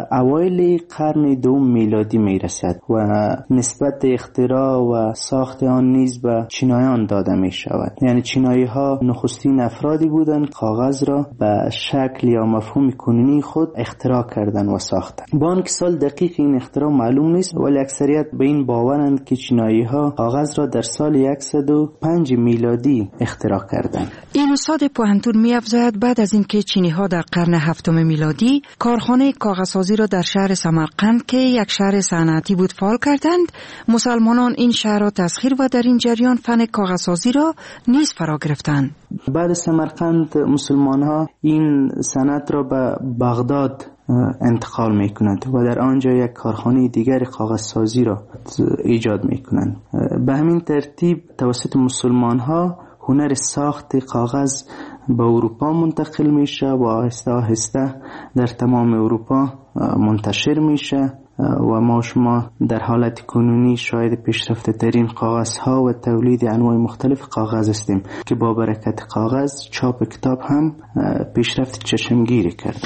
اوایل قرن دوم میلادی میرسد و نسبت اختراع و ساخت آن نیز به چینایان داده می شود. یعنی چینایی ها نخستین افرادی بودند کاغذ را به شکل یا مفهوم کنونی خود اختراع کردند و ساختند. با آنکه سال دقیق این اختراع معلوم نیست، ولی اکثریت به این باورند که چینایی ها کاغذ را در سال 105 میلادی اختراع کردند. این استاد پوهنتون می‌افزاید بعد از اینکه چینی ها در قرن هفتم میلادی کارخانه کاغذسازی را در شهر سمرقند که یک شهر صنعتی بود فعال کردند، مسلمانان این شهر را تسخیر و در این جریان فن کاغذسازی را نیز فرا گرفتند. بعد مسلمان‌ها مسلمان ها این صنعت را به بغداد انتقال می کنند و در آنجا یک کارخانه دیگر کاغذسازی را ایجاد می کنند. به همین ترتیب توسط مسلمان ها هنر ساخت کاغذ به اروپا منتقل میشه و آهسته آهسته در تمام اروپا منتشر میشه و ما شما در حالت کنونی شاید پیشرفته ترین کاغذ ها و تولید انواع مختلف کاغذ هستیم که با برکت کاغذ چاپ کتاب هم پیشرفت چشمگیری کرده.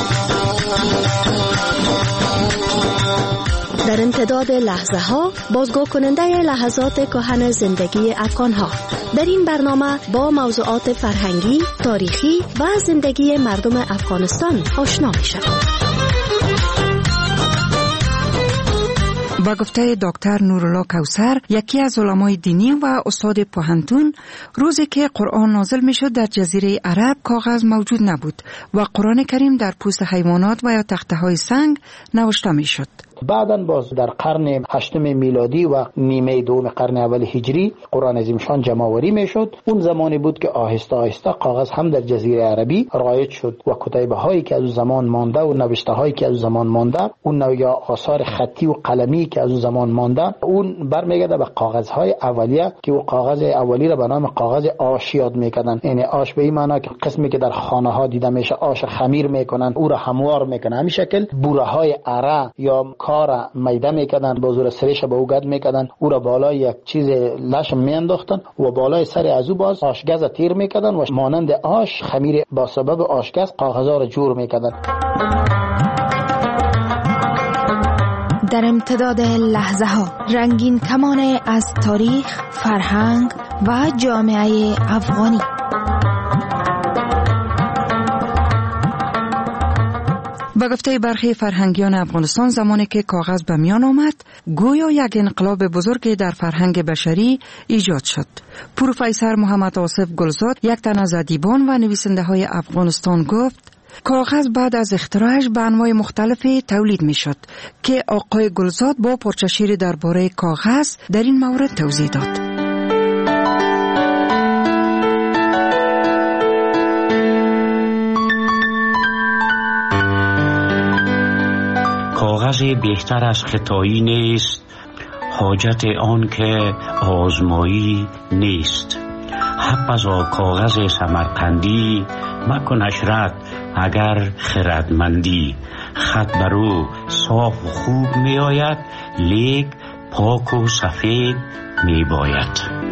در امتداد لحظه ها بازگو کننده لحظات کهن زندگی افغان ها. در این برنامه با موضوعات فرهنگی، تاریخی و زندگی مردم افغانستان آشنا میشویم. با گفته دکتر نورالله کوثر، یکی از علمای دینی و استاد پوهنتون، روزی که قرآن نازل میشد در جزیره عرب کاغذ موجود نبود و قرآن کریم در پوست حیوانات و یا تخته های سنگ نوشته میشد. بعداً باز در قرن هشتم میلادی و نیمه دوم قرن اول هجری قرآن عظیمشان جمع‌آوری میشد. اون زمانی بود که آهسته آهسته کاغذ هم در جزیره عربی رایج شد و کتیبه هایی که از اون زمان مانده و نوشته هایی که از اون زمان مانده، اون نوع یا آثار خطی و قلمی که از اون زمان مانده، اون برمیگرده به کاغذ های اولیه که او کاغذ اولی را به نام کاغذ آش یاد میکردن. یعنی آش به این معنی که قسمی که در خانه ها دیده میشه آش خمیر میکنن، او را هموار میکنن، همین شکل بوره های اره یا کار میده میکردن، با زور سرش به او گرد میکردن، او را بالای یک چیز لشم میانداختن و بالای سر از او باز آشگاز تیر میکردن و مانند آش خمیر با سبب آشگاز کاغذها را جور میکردن. در امتداد لحظه ها رنگین کمان از تاریخ، فرهنگ و جامعه افغانی. با گفته برخی فرهنگیان افغانستان، زمانی که کاغذ به میان آمد گویا یک انقلاب بزرگی در فرهنگ بشری ایجاد شد. پروفسور محمد آصف گلزاد، یک تن از ادیبان و نویسنده های افغانستان، گفت کاغذ بعد از اختراعش به انواع مختلفی تولید می شد که آقای گلزاد با پرچشیری درباره کاغذ در این مورد توضیح داد. کاغذ بهتر از ختایی نیست، حاجت آن که آزمایی نیست. حبذا کاغذ سمرقندی مکنش رد اگر خردمندی. خط برو صاف و خوب می آید، لیک پاک و سفید می باید.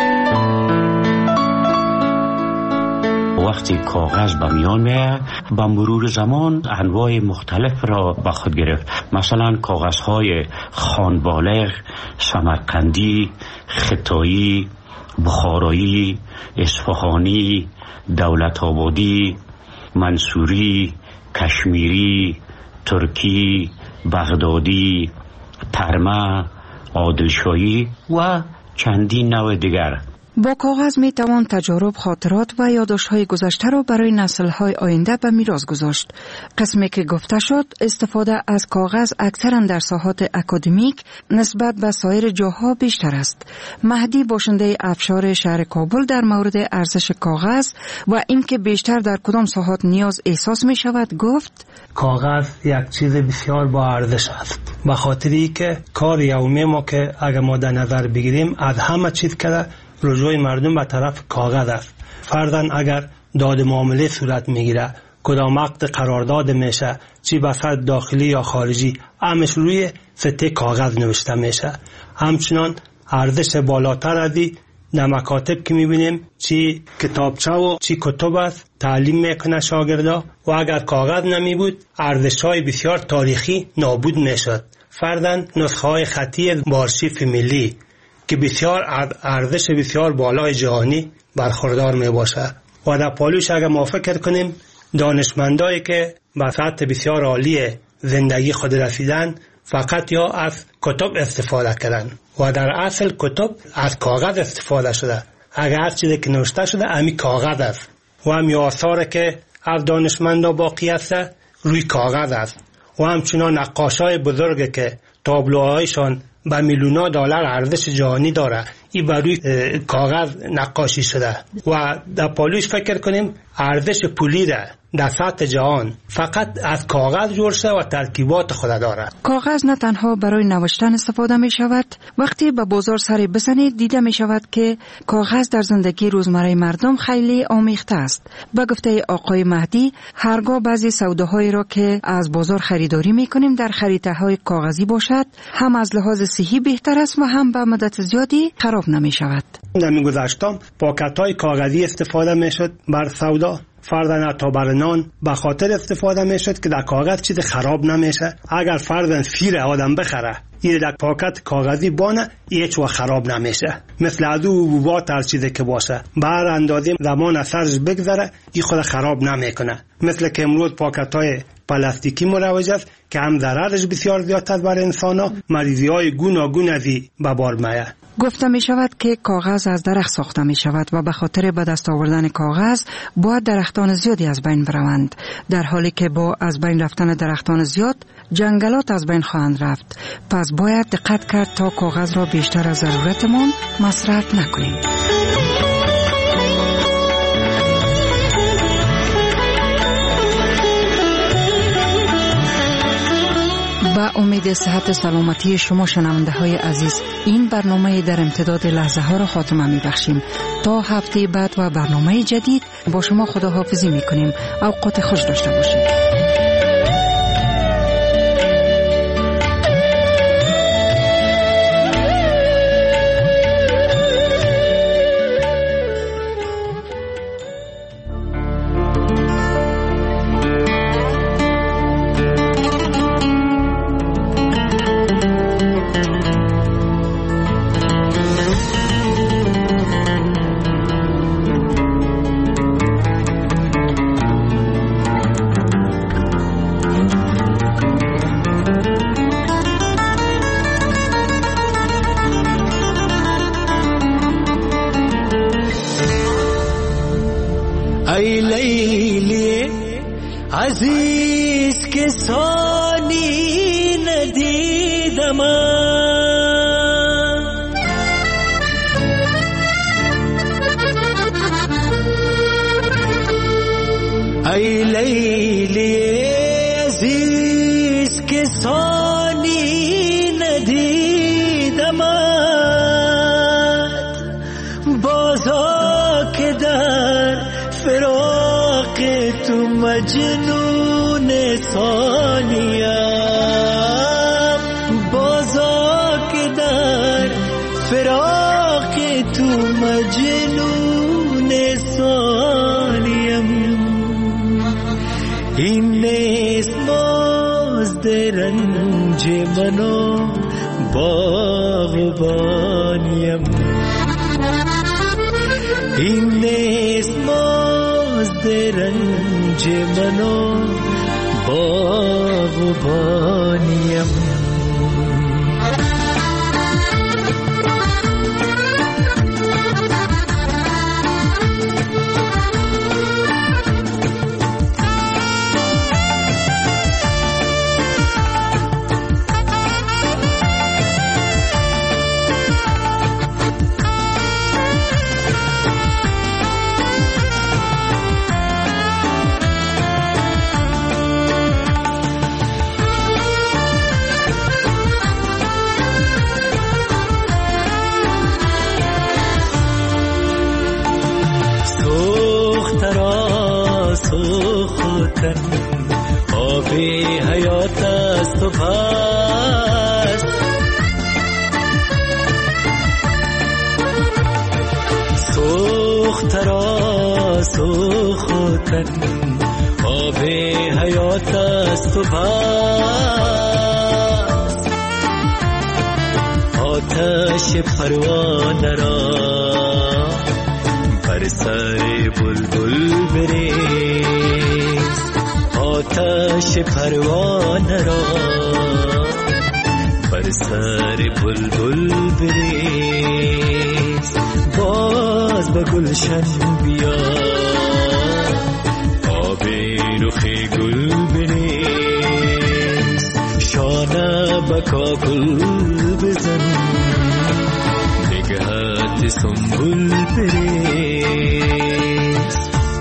وقتی کاغذ به میان میاد، با مرور زمان انواع مختلف را به خود گرفت. مثلا کاغذهای خانبالغ، سمرقندی، ختایی، بخارایی، اصفهانی، دولت آبادی، منصوری، کشمیری، ترکی، بغدادی، ترمه، عادلشاهی و چندین نوع دیگر. با کاغذ می توان تجارب، خاطرات و یادداشت‌های گذشته را برای نسل‌های آینده به میراث گذاشت. قسمی که گفته شد، استفاده از کاغذ اکثرا در ساحات اکادمیک نسبت به سایر جاها بیشتر است. مهدی، باشنده افشار شهر کابل، در مورد ارزش کاغذ و اینکه بیشتر در کدام ساحات نیاز احساس می شود گفت: کاغذ یک چیز بسیار با ارزش است، به خاطری که کار یومی ما که اگر ما در نظر بگیریم از همه چیز که رجوع مردم به طرف کاغذ است. فرضاً اگر داد معامله صورت میگیره، کدام وقت قرارداد میشه، چی بساط داخلی یا خارجی، همش روی سطح کاغذ نوشته میشه. همچنان ارزش بالاتر ازی در مکاتب که میبینیم چی کتابچه و چی کتب است تعلیم میکنه شاگردا و اگر کاغذ نمی بود ارزش‌های بسیار تاریخی نابود میشد. فرضاً نسخه های خطی آرشیف ملی که بسیار ارزش بسیار بالای جهانی برخوردار می باشه و در پالوش اگر ما فکر کنیم دانشمندایی که به سطح بسیار عالی زندگی خود رسیدن فقط یا از کتب استفاده کردن و در اصل کتب از کاغذ استفاده شده. اگر هر چیزی که نوشته شده امی کاغذ است و همی آثاری که از دانشمندا باقی است روی کاغذ است و همچنان نقاشای بزرگ که تابلوهایشان به میلیون‌ها دلار ارزش جهانی داره این بر روی کاغذ نقاشی شده و در پالوش فکر کنیم ارزش پولی را در سطح جهان فقط از کاغذ جور شده و ترکیبات خود داره. کاغذ نه تنها برای نوشتن استفاده می شود، وقتی به بازار سری بزنید دیده می شود که کاغذ در زندگی روزمره مردم خیلی آمیخته است. به گفته آقای مهدی هرگاه بعضی سوداهایی را که از بازار خریداری می کنیم در خریطه های کاغذی باشد هم از لحاظ صحی بهتر است و هم به مدت زیادی خراب نمی شود. در میگذشتم پاکت های کاغذی استفاده می شد بر سودا، فرضاً تا بر نان به خاطر استفاده می شد که در کاغذ چیز خراب نمیشه. اگر فرضاً فیر آدم بخره این در پاکت کاغذی بانه هیچ وقت خراب نمیشه. مثل ادو و بوبات هر چیزی که باشه بر اندازه زمان اثرش بگذره این خود خراب نمیکنه. مثل که امروز پاکت های پلاستیکی مروج است که هم ضررش بسیار زیادتر بر انسان‌ها، مریضی‌های گوناگون ازی به بار میاد. گفته می شود که کاغذ از درخت ساخته می شود و به خاطر به دست آوردن کاغذ باید درختان زیادی از بین بروند، در حالی که با از بین رفتن درختان زیاد جنگلات از بین خواهند رفت. پس باید دقت کرد تا کاغذ را بیشتر از ضرورتمان مصرف نکنیم. با امید صحت سلامتی شما شنونده های عزیز این برنامه در امتداد لحظه ها را خاتمه می بخشیم. تا هفته بعد و برنامه جدید با شما خداحافظی می کنیم. اوقات خوش داشته باشید. ای لیلی عزیز که سانی ندیدم، ای لیلی عزیز که سانی ندیدم، بازا که در فراق تو مجنون ثانیم، بازا که در فراق تو مجنون ثانیم. این نیست مزد رنج منو باغبانیم، این نیست مزد رنج منو باغبانیم. آب حیات است و پس دخترا سوختن آب حیات است و بس آتش پروانه را بر سر بلبل بریز آتش پروانه را بر سر بلبل بریز باز به گلشن بیا آب رخ گل بریز شانه به کاکل بزن نگهت سنبول بریز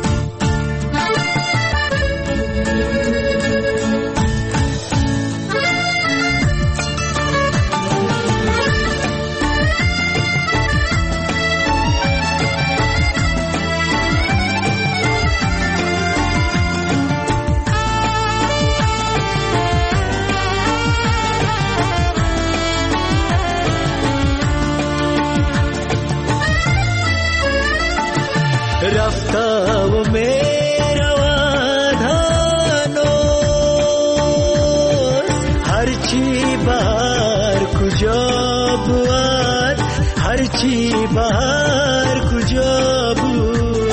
رفته و میرود هنوز هرچی بهر کجا بود هرچی بهر کجا بود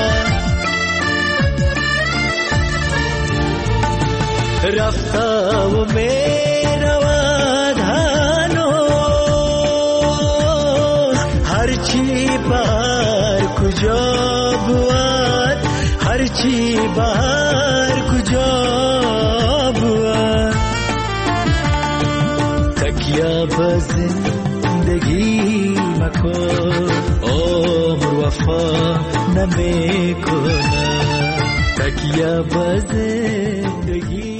رفته و میرود هنوز هرچی بهر کجا بود هرچی بهر کجا بود تکیه به زندگی مکن عمر وفا نمیکنه تکیه به زندگی